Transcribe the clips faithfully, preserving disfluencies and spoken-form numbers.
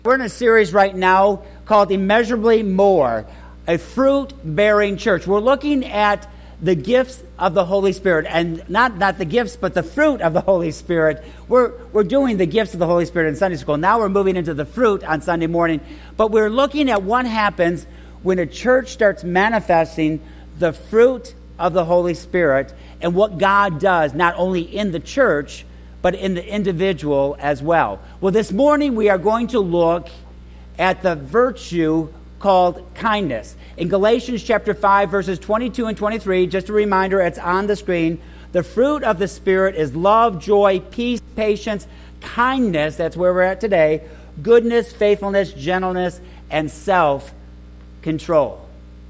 We're in a series right now called Immeasurably More, a fruit-bearing church. We're looking at the gifts of the Holy Spirit, and not, not the gifts, but the fruit of the Holy Spirit. We're, we're doing the gifts of the Holy Spirit in Sunday school. Now we're moving into the fruit on Sunday morning. But we're looking at what happens when a church starts manifesting the fruit of the Holy Spirit and what God does, not only in the church, but in the individual as well. Well, this morning we are going to look at the virtue called kindness. In Galatians chapter five, verses twenty-two and twenty-three, just a reminder, it's on the screen. The fruit of the Spirit is love, joy, peace, patience, kindness, that's where we're at today, goodness, faithfulness, gentleness, and self-control.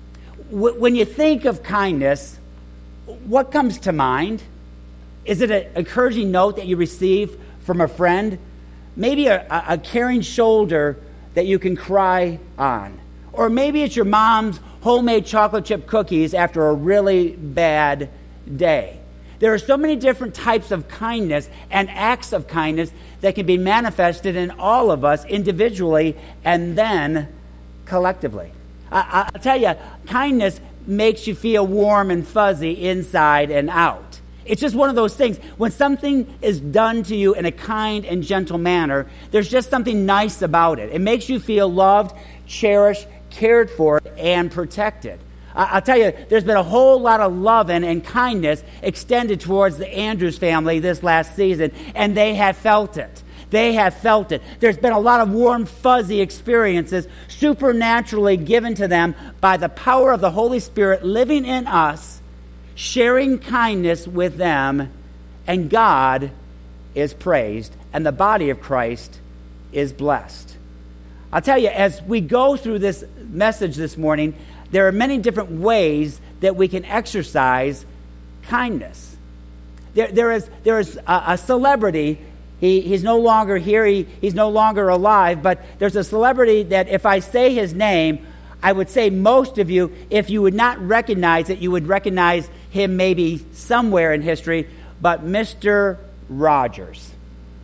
When you think of kindness, what comes to mind? Is it an encouraging note that you receive from a friend? Maybe a, a caring shoulder that you can cry on. Or maybe it's your mom's homemade chocolate chip cookies after a really bad day. There are so many different types of kindness and acts of kindness that can be manifested in all of us individually and then collectively. I, I'll tell you, kindness makes you feel warm and fuzzy inside and out. It's just one of those things. When something is done to you in a kind and gentle manner, there's just something nice about it. It makes you feel loved, cherished, cared for, and protected. I'll tell you, there's been a whole lot of love and, and kindness extended towards the Andrews family this last season, and they have felt it. They have felt it. There's been a lot of warm, fuzzy experiences supernaturally given to them by the power of the Holy Spirit living in us, sharing kindness with them, and God is praised, and the body of Christ is blessed. I'll tell you, as we go through this message this morning, there are many different ways that we can exercise kindness. There, there is, there is a, a celebrity. He, he's no longer here. He, he's no longer alive, but there's a celebrity that if I say his name, I would say most of you, if you would not recognize it, you would recognize him maybe somewhere in history, but Mister Rogers.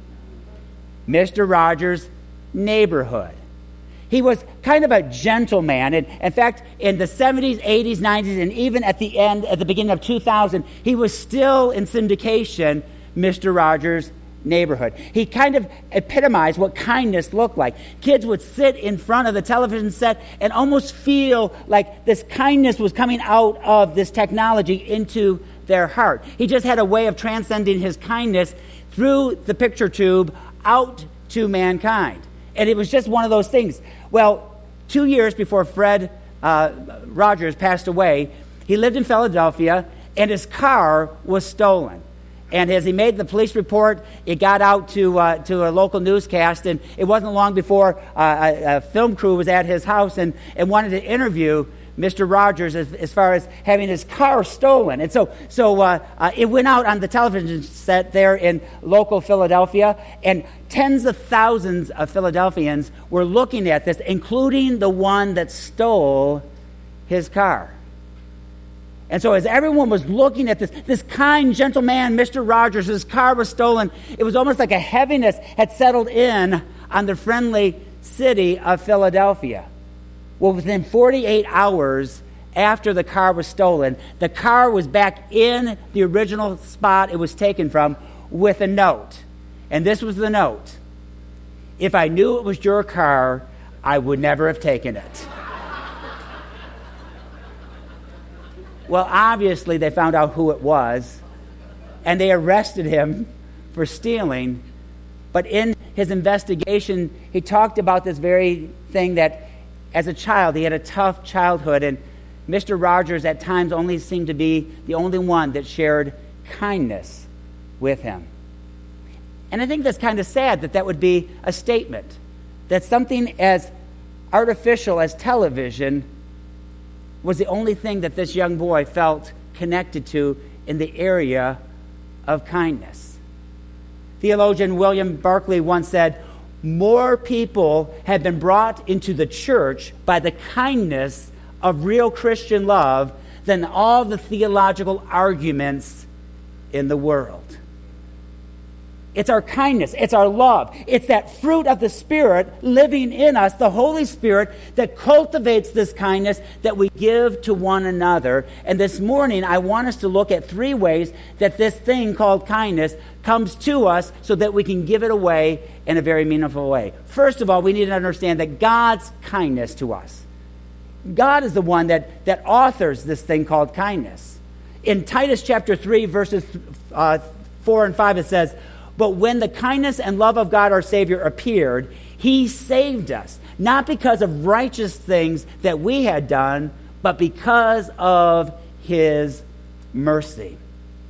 Mister Rogers' Neighborhood. He was kind of a gentleman. And in fact, in the seventies, eighties, nineties, and even at the end, at the beginning of two thousand, he was still in syndication, Mister Rogers' Neighborhood. He kind of epitomized what kindness looked like. Kids would sit in front of the television set and almost feel like this kindness was coming out of this technology into their heart. He just had a way of transcending his kindness through the picture tube out to mankind. And it was just one of those things. Well, two years before Fred uh, Rogers passed away, he lived in Philadelphia, and his car was stolen. And as he made the police report, it got out to uh, to a local newscast, and it wasn't long before uh, a, a film crew was at his house and, and wanted to interview Mister Rogers as, as far as having his car stolen. And so so uh, uh, it went out on the television set there in local Philadelphia, and tens of thousands of Philadelphians were looking at this, including the one that stole his car. And so as everyone was looking at this, this kind, gentle man, Mister Rogers, his car was stolen, it was almost like a heaviness had settled in on the friendly city of Philadelphia. Well, within forty-eight hours after the car was stolen, the car was back in the original spot it was taken from with a note. And this was the note: "If I knew it was your car, I would never have taken it." Well, obviously, they found out who it was, and they arrested him for stealing. But in his investigation, he talked about this very thing that as a child, he had a tough childhood, and Mister Rogers at times only seemed to be the only one that shared kindness with him. And I think that's kind of sad that that would be a statement, that something as artificial as television was the only thing that this young boy felt connected to in the area of kindness. Theologian William Barclay once said, "More people have been brought into the church by the kindness of real Christian love than all the theological arguments in the world." It's our kindness. It's our love. It's that fruit of the Spirit living in us, the Holy Spirit, that cultivates this kindness that we give to one another. And this morning, I want us to look at three ways that this thing called kindness comes to us so that we can give it away in a very meaningful way. First of all, we need to understand that God's kindness to us. God is the one that, that authors this thing called kindness. In Titus chapter three, verses uh, four and five, it says, "But when the kindness and love of God our Savior appeared, he saved us, not because of righteous things that we had done, but because of his mercy."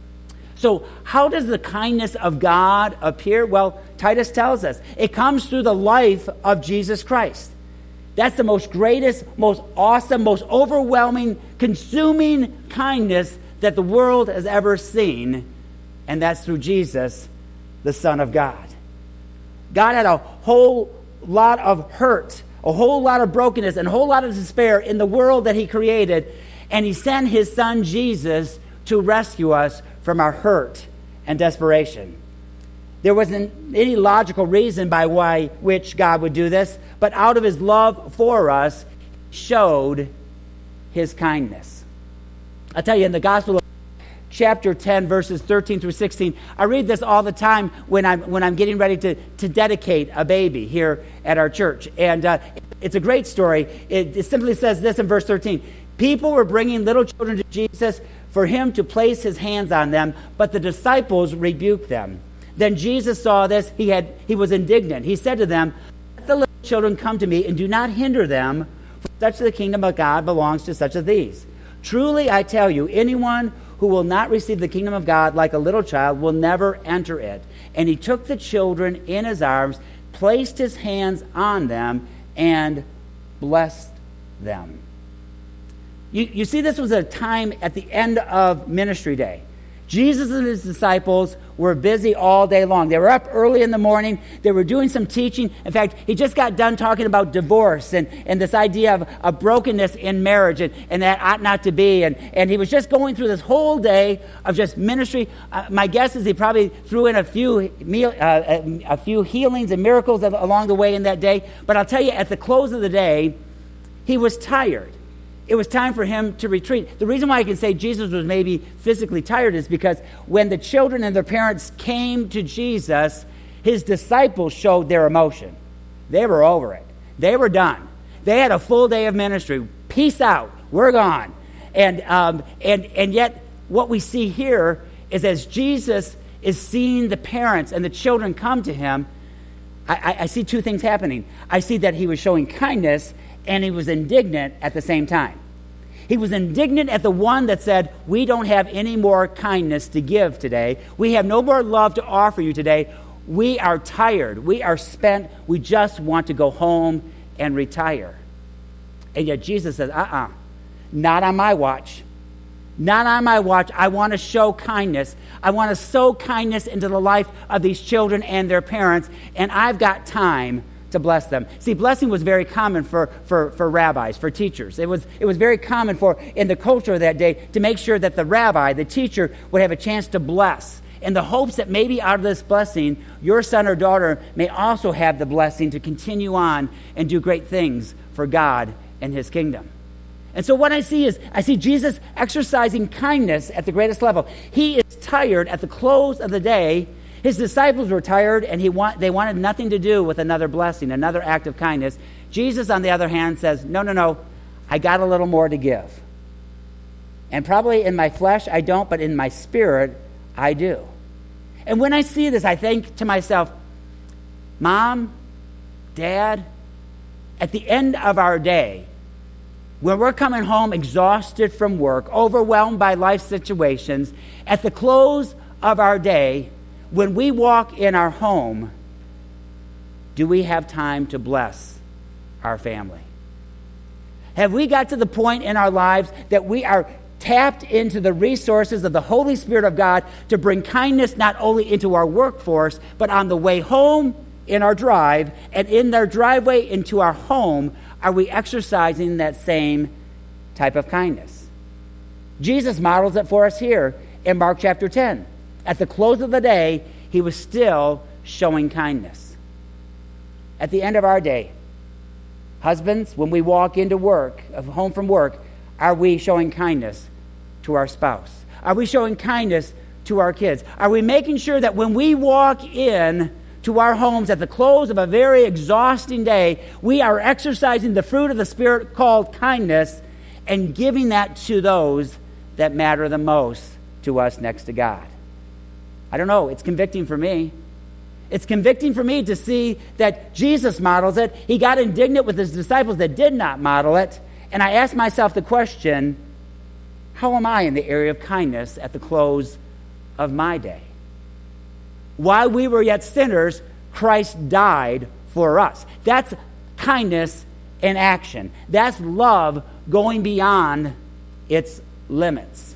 So how does the kindness of God appear? Well, Titus tells us it comes through the life of Jesus Christ. That's the most greatest, most awesome, most overwhelming, consuming kindness that the world has ever seen, and that's through Jesus, the Son of God. God had a whole lot of hurt, a whole lot of brokenness, and a whole lot of despair in the world that he created, and he sent his Son Jesus to rescue us from our hurt and desperation. There wasn't any logical reason by why which God would do this, but out of his love for us, showed his kindness. I'll tell you, in the Gospel of chapter ten, verses thirteen through sixteen, I read this all the time when I'm when I'm getting ready to, to dedicate a baby here at our church. And uh, it's a great story. It, it simply says this in verse thirteen. "People were bringing little children to Jesus for him to place his hands on them, but the disciples rebuked them. Then Jesus saw this. He had he was indignant. He said to them, 'Let the little children come to me, and do not hinder them, for such the kingdom of God belongs to such as these. Truly I tell you, anyone who will not receive the kingdom of God like a little child will never enter it.' And he took the children in his arms, placed his hands on them, and blessed them." You, you see, this was a time at the end of ministry day. Jesus and his disciples were busy all day long. They were up early in the morning. They were doing some teaching. In fact, he just got done talking about divorce and, and this idea of, of brokenness in marriage and, and that ought not to be. And, and he was just going through this whole day of just ministry. Uh, my guess is he probably threw in a few meal, uh, a, a few healings and miracles along the way in that day. But I'll tell you, at the close of the day, he was tired. It was time for him to retreat. The reason why I can say Jesus was maybe physically tired is because when the children and their parents came to Jesus, his disciples showed their emotion. They were over it. They were done. They had a full day of ministry. Peace out. We're gone. And um, and and yet what we see here is as Jesus is seeing the parents and the children come to him, I, I, I see two things happening. I see that he was showing kindness, and he was indignant at the same time. He was indignant at the one that said, "We don't have any more kindness to give today. We have no more love to offer you today. We are tired. We are spent. We just want to go home and retire." And yet Jesus says, uh-uh, not on my watch. Not on my watch. I want to show kindness. I want to sow kindness into the life of these children and their parents, and I've got time to bless them. See, blessing was very common for, for, for rabbis, for teachers. It was, it was very common for, in the culture of that day, to make sure that the rabbi, the teacher, would have a chance to bless, in the hopes that maybe out of this blessing, your son or daughter may also have the blessing to continue on and do great things for God and his kingdom. And so what I see is, I see Jesus exercising kindness at the greatest level. He is tired at the close of the day. His disciples were tired, and he want, they wanted nothing to do with another blessing, another act of kindness. Jesus, on the other hand, says, no, no, no, I got a little more to give. And probably in my flesh, I don't, but in my spirit, I do. And when I see this, I think to myself, Mom, Dad, at the end of our day, when we're coming home exhausted from work, overwhelmed by life situations, at the close of our day, when we walk in our home, do we have time to bless our family? Have we got to the point in our lives that we are tapped into the resources of the Holy Spirit of God to bring kindness not only into our workforce, but on the way home in our drive, and in their driveway into our home, are we exercising that same type of kindness? Jesus models it for us here in Mark chapter ten. At the close of the day, he was still showing kindness. At the end of our day, husbands, when we walk into work, home from work, are we showing kindness to our spouse? Are we showing kindness to our kids? Are we making sure that when we walk in to our homes at the close of a very exhausting day, we are exercising the fruit of the Spirit called kindness and giving that to those that matter the most to us next to God? I don't know. It's convicting for me. It's convicting for me to see that Jesus models it. He got indignant with his disciples that did not model it. And I asked myself the question, how am I in the area of kindness at the close of my day? While we were yet sinners, Christ died for us. That's kindness in action. That's love going beyond its limits.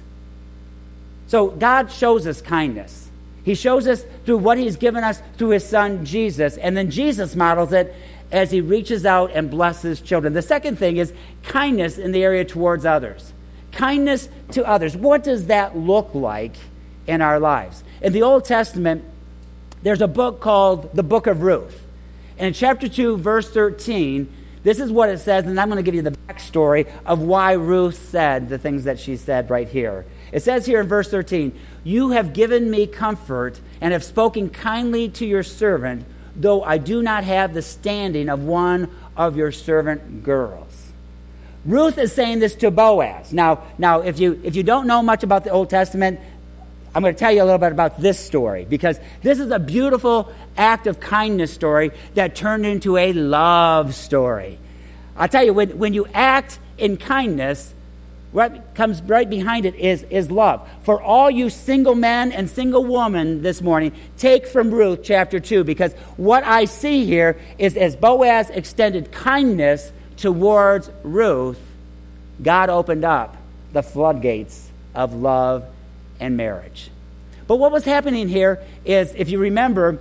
So God shows us kindness. He shows us through what he's given us through his son, Jesus. And then Jesus models it as he reaches out and blesses children. The second thing is kindness in the area towards others. Kindness to others. What does that look like in our lives? In the Old Testament, there's a book called the Book of Ruth. And in chapter two, verse thirteen, this is what it says, and I'm going to give you the backstory of why Ruth said the things that she said right here. It says here in verse thirteen, "You have given me comfort and have spoken kindly to your servant, though I do not have the standing of one of your servant girls." Ruth is saying this to Boaz. Now, now if you if you don't know much about the Old Testament, I'm going to tell you a little bit about this story, because this is a beautiful act of kindness story that turned into a love story. I'll tell you, when, when you act in kindness, what comes right behind it is, is love. For all you single men and single women this morning, take from Ruth chapter two, because what I see here is as Boaz extended kindness towards Ruth, God opened up the floodgates of love and marriage. But what was happening here is, if you remember,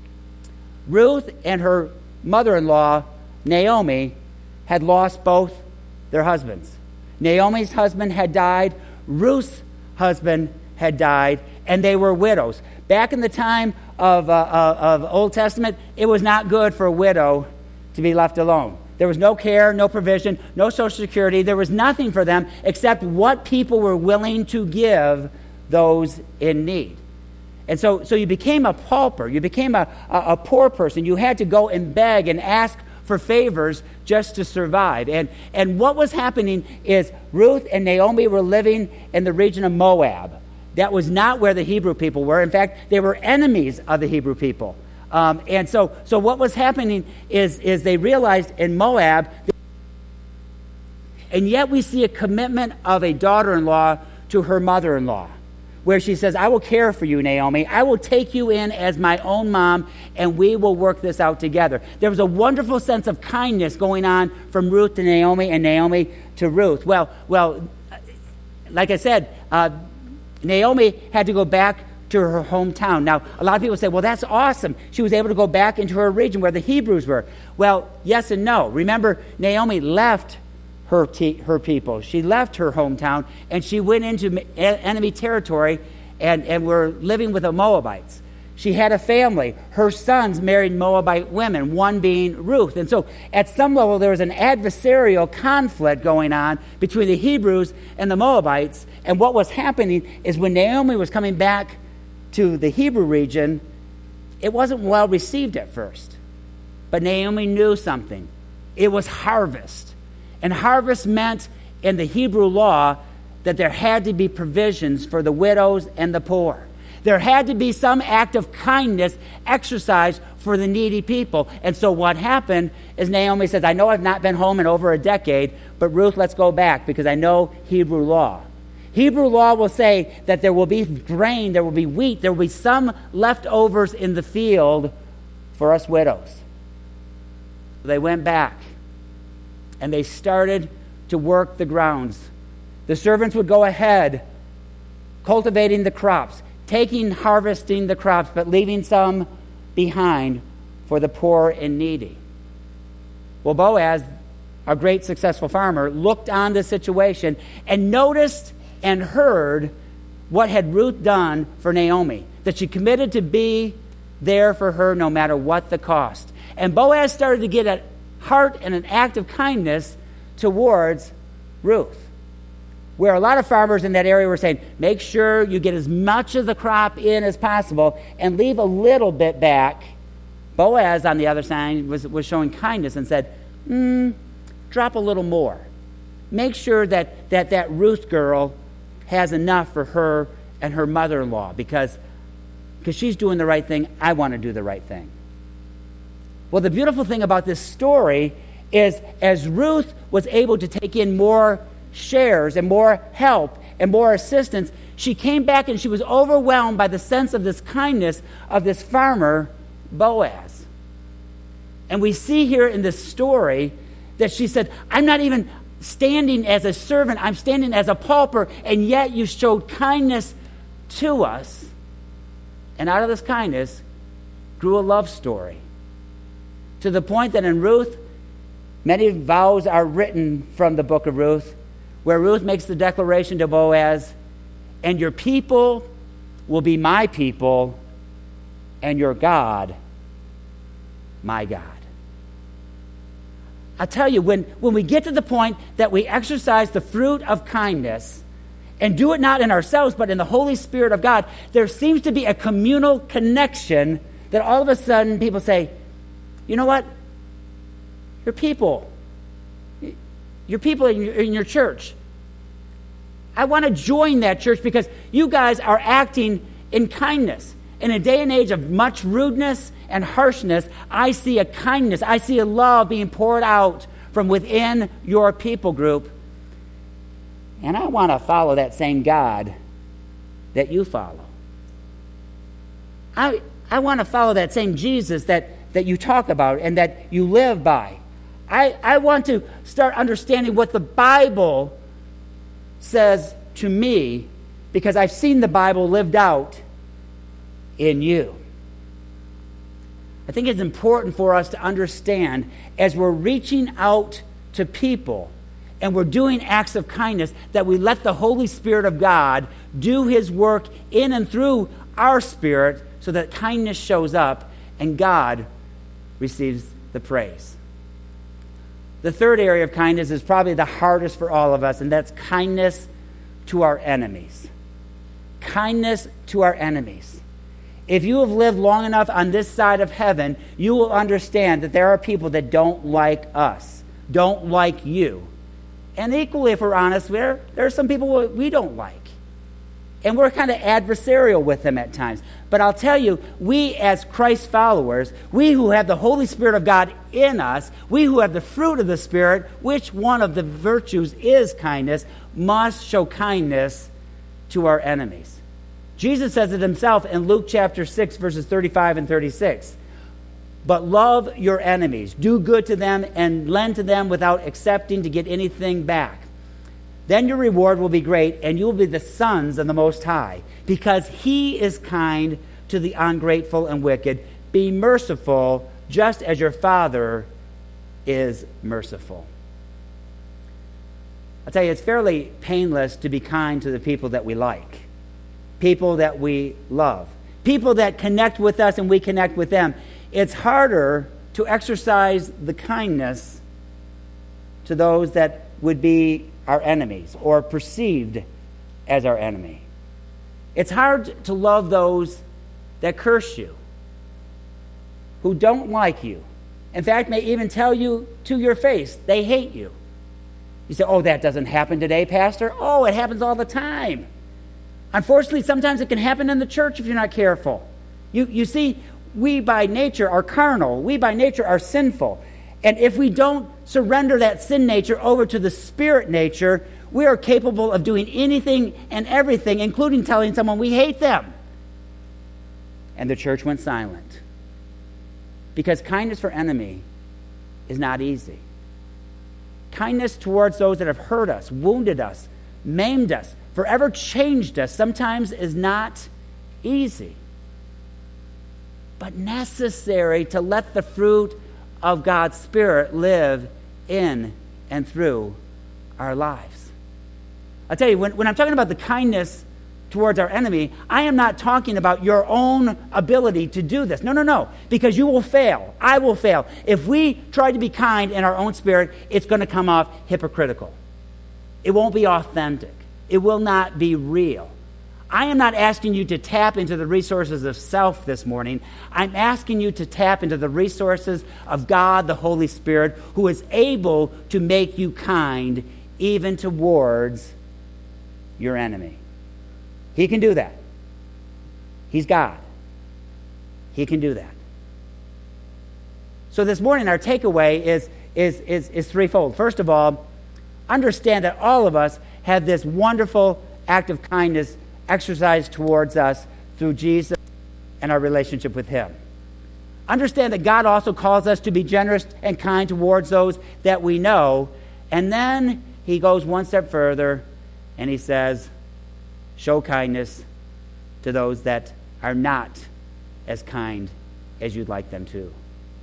Ruth and her mother-in-law, Naomi, had lost both their husbands. Naomi's husband had died, Ruth's husband had died, and they were widows. Back in the time of, uh, of Old Testament, it was not good for a widow to be left alone. There was no care, no provision, no Social Security. There was nothing for them except what people were willing to give those in need. And so, so you became a pauper. You became a, a, a poor person. You had to go and beg and ask for favors just to survive. And, and what was happening is Ruth and Naomi were living in the region of Moab. That was not where the Hebrew people were. In fact, they were enemies of the Hebrew people. Um, and so, so what was happening is, is they realized in Moab, and yet we see a commitment of a daughter-in-law to her mother-in-law, where she says, "I will care for you, Naomi. I will take you in as my own mom, and we will work this out together." There was a wonderful sense of kindness going on from Ruth to Naomi and Naomi to Ruth. Well, well, like I said, uh, Naomi had to go back to her hometown. Now, a lot of people say, well, that's awesome. She was able to go back into her region where the Hebrews were. Well, yes and no. Remember, Naomi left her te- her people. She left her hometown, and she went into enemy territory and, and were living with the Moabites. She had a family. Her sons married Moabite women, one being Ruth. And so at some level, there was an adversarial conflict going on between the Hebrews and the Moabites. And what was happening is when Naomi was coming back to the Hebrew region, it wasn't well received at first. But Naomi knew something. It was harvest. And harvest meant in the Hebrew law that there had to be provisions for the widows and the poor. There had to be some act of kindness exercised for the needy people. And so what happened is Naomi says, "I know I've not been home in over a decade, but Ruth, let's go back because I know Hebrew law." Hebrew law will say that there will be grain, there will be wheat, there will be some leftovers in the field for us widows. They went back. And they started to work the grounds. The servants would go ahead, cultivating the crops, taking, harvesting the crops, but leaving some behind for the poor and needy. Well, Boaz, a great successful farmer, looked on the situation and noticed and heard what had Ruth done for Naomi, that she committed to be there for her no matter what the cost. And Boaz started to get a heart and an act of kindness towards Ruth, where a lot of farmers in that area were saying, make sure you get as much of the crop in as possible and leave a little bit back. Boaz, on the other side, was, was showing kindness and said, mm, drop a little more. Make sure that, that that Ruth girl has enough for her and her mother-in-law, because because she's doing the right thing. I want to do the right thing. Well, the beautiful thing about this story is as Ruth was able to take in more shares and more help and more assistance, she came back and she was overwhelmed by the sense of this kindness of this farmer, Boaz. And we see here in this story that she said, I'm not even standing as a servant, I'm standing as a pauper, and yet you showed kindness to us. And out of this kindness grew a love story, to the point that in Ruth, many vows are written from the book of Ruth, where Ruth makes the declaration to Boaz, and your people will be my people, and your God, my God. I tell you, when, when we get to the point that we exercise the fruit of kindness and do it not in ourselves but in the Holy Spirit of God, there seems to be a communal connection that all of a sudden people say, you know what? Your people, your people in your, in your church, I want to join that church because you guys are acting in kindness. In a day and age of much rudeness and harshness, I see a kindness, I see a love being poured out from within your people group. And I want to follow that same God that you follow. I I want to follow that same Jesus that, that you talk about and that you live by. I, I want to start understanding what the Bible says to me, because I've seen the Bible lived out in you. I think it's important for us to understand, as we're reaching out to people and we're doing acts of kindness, that we let the Holy Spirit of God do His work in and through our spirit so that kindness shows up and God receives the praise. The third area of kindness is probably the hardest for all of us, and that's kindness to our enemies. Kindness to our enemies. If you have lived long enough on this side of heaven, you will understand that there are people that don't like us, don't like you. And equally, if we're honest, there, there are some people we don't like. And we're kind of adversarial with them at times. But I'll tell you, we as Christ followers, we who have the Holy Spirit of God in us, we who have the fruit of the Spirit, which one of the virtues is kindness, must show kindness to our enemies. Jesus says it himself in Luke chapter six, verses thirty-five and thirty-six. But love your enemies, do good to them, and lend to them without accepting to get anything back. Then your reward will be great, and you will be the sons of the Most High, because He is kind to the ungrateful and wicked. Be merciful, just as your Father is merciful. I'll tell you, it's fairly painless to be kind to the people that we like, people that we love, people that connect with us and we connect with them. It's harder to exercise the kindness to those that would be our enemies or perceived as our enemy. It's hard to love those that curse you, who don't like you. In fact, may even tell you to your face they hate you. You say, oh, that doesn't happen today, Pastor. Oh, it happens all the time. Unfortunately, sometimes it can happen in the church if you're not careful. You, you see, we by nature are carnal. We by nature are sinful. And if we don't surrender that sin nature over to the spirit nature, we are capable of doing anything and everything, including telling someone we hate them. And the church went silent. Because kindness for enemy is not easy. Kindness towards those that have hurt us, wounded us, maimed us, forever changed us, sometimes is not easy. But necessary to let the fruit of God's Spirit live in and through our lives. I'll tell you, when, when I'm talking about the kindness towards our enemy, I am not talking about your own ability to do this. No, no, no. Because you will fail. I will fail. If we try to be kind in our own spirit, it's going to come off hypocritical. It won't be authentic. It will not be real. I am not asking you to tap into the resources of self this morning. I'm asking you to tap into the resources of God, the Holy Spirit, who is able to make you kind even towards your enemy. He can do that. He's God. He can do that. So this morning, our takeaway is, is, is, is threefold. First of all, understand that all of us have this wonderful act of kindness exercised towards us through Jesus and our relationship with him. Understand that God also calls us to be generous and kind towards those that we know. And then he goes one step further and he says, show kindness to those that are not as kind as you'd like them to.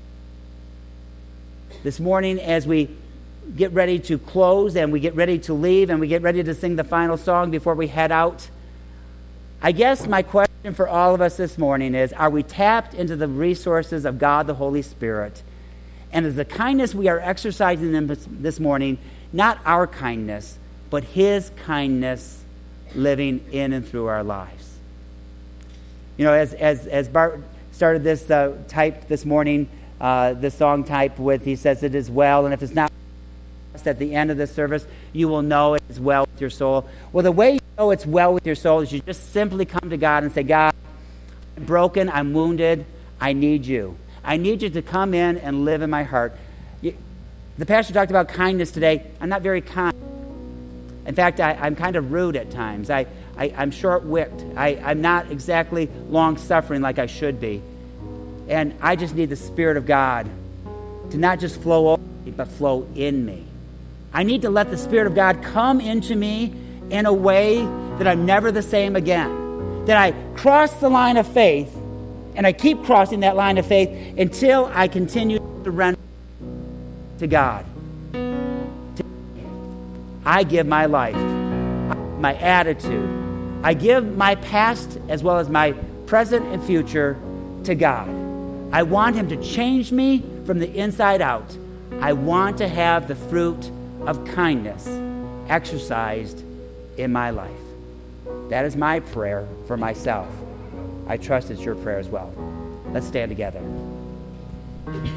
This morning, as we get ready to close and we get ready to leave and we get ready to sing the final song before we head out, I guess my question for all of us this morning is, are we tapped into the resources of God, the Holy Spirit? And is the kindness we are exercising this morning not our kindness, but his kindness living in and through our lives? You know, as as as Bart started this uh, type this morning, uh, this song type with, he says, it is well, and if it's not at the end of this service, you will know it is well with your soul. Well, the way you know it's well with your soul is you just simply come to God and say, God, I'm broken, I'm wounded, I need you. I need you to come in and live in my heart. You, the pastor talked about kindness today. I'm not very kind. In fact, I, I'm kind of rude at times. I, I, I'm short-wicked. I, I'm not exactly long-suffering like I should be. And I just need the Spirit of God to not just flow over me, but flow in me. I need to let the Spirit of God come into me in a way that I'm never the same again. That I cross the line of faith, and I keep crossing that line of faith until I continue to surrender to God. I give my life, my attitude. I give my past as well as my present and future to God. I want him to change me from the inside out. I want to have the fruit of kindness exercised in my life. That is my prayer for myself. I trust it's your prayer as well. Let's stand together.